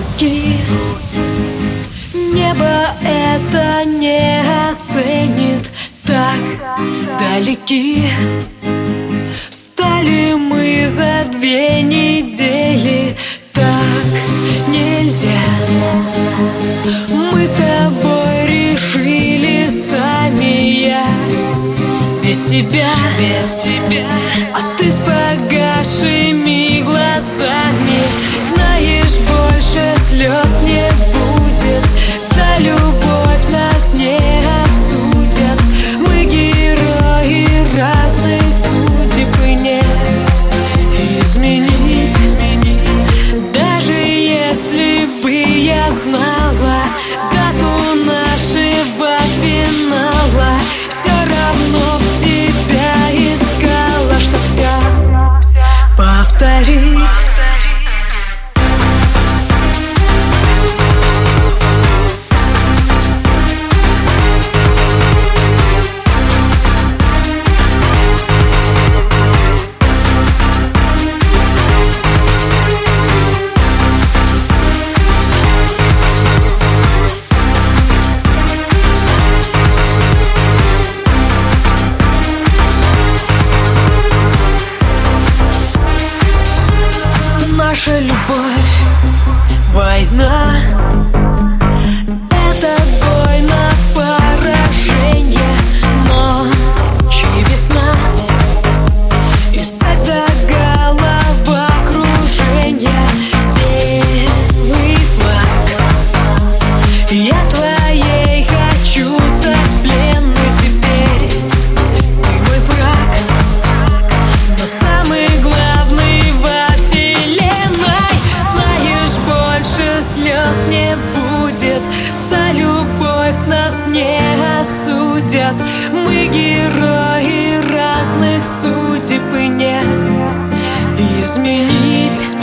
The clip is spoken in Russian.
руки. Небо это не оценит, так далеки. Стали мы за 2 недели, так нельзя. Мы с тобой решили сами, я без тебя, а ты с погасшими глазами. Знаешь, больше слез не будет, за любовь нас не осудят. Мы герои разных судеб, и не изменить. Даже если бы я знала дату нашего финала, все равно в тебя искала, чтоб все повторить. Наша любовь — война. Это бой на поражение, ночь и весна, и секс до головокружения. Белый флаг, я твоей хочу стать пленной теперь. Ты мой враг, но самый главный во вселенной. Слез не будет, за любовь нас не осудят. Мы герои разных судеб, и не изменить.